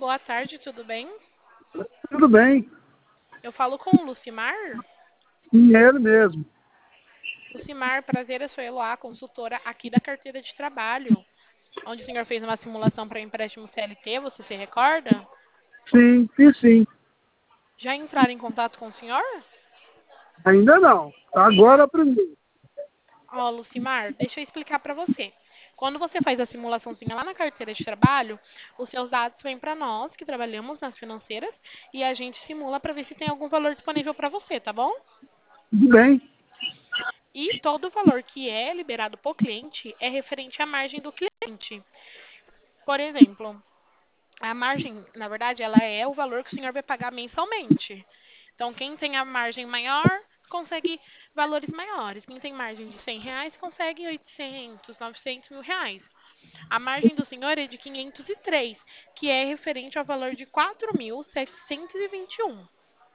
boa tarde, tudo bem? Tudo bem, Eu falo com o Lucimar. sim, é ele mesmo. Lucimar, prazer, eu sou Eloá, consultora aqui da carteira de trabalho, onde o senhor fez uma simulação para empréstimo CLT, você se recorda? Sim, fiz sim. Já entraram em contato com o senhor? Ainda não. Agora aprendi. Ó, Lucimar, deixa eu explicar para você. Quando você faz a simulaçãozinha lá na carteira de trabalho, os seus dados vêm para nós, que trabalhamos nas financeiras, e a gente simula para ver se tem algum valor disponível para você, tá bom? Tudo bem. E todo o valor que é liberado por cliente é referente à margem do cliente. Por exemplo, a margem, na verdade, ela é o valor que o senhor vai pagar mensalmente. Então, quem tem a margem maior consegue valores maiores. Quem tem margem de R$ 100 consegue 800, 900 mil reais. A margem do senhor é de 503, que é referente ao valor de 4.721.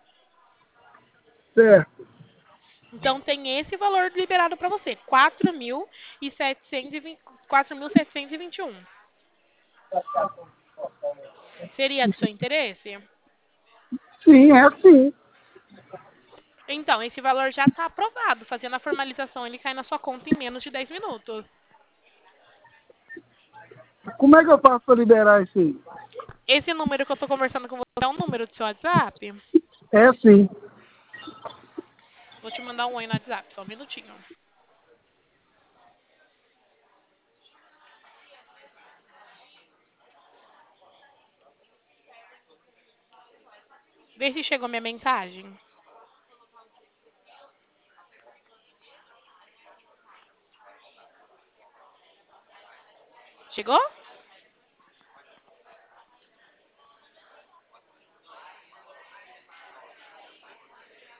Certo. Então, tem esse valor liberado para você, 4.721. Seria do seu interesse? Sim, é sim. Então, esse valor já está aprovado. Fazendo a formalização, ele cai na sua conta em menos de 10 minutos. Como é que eu faço para liberar isso aí? Esse número que eu estou conversando com você é um número do seu WhatsApp? É sim. Vou te mandar um oi no WhatsApp, só um minutinho. Vê se chegou minha mensagem. Chegou?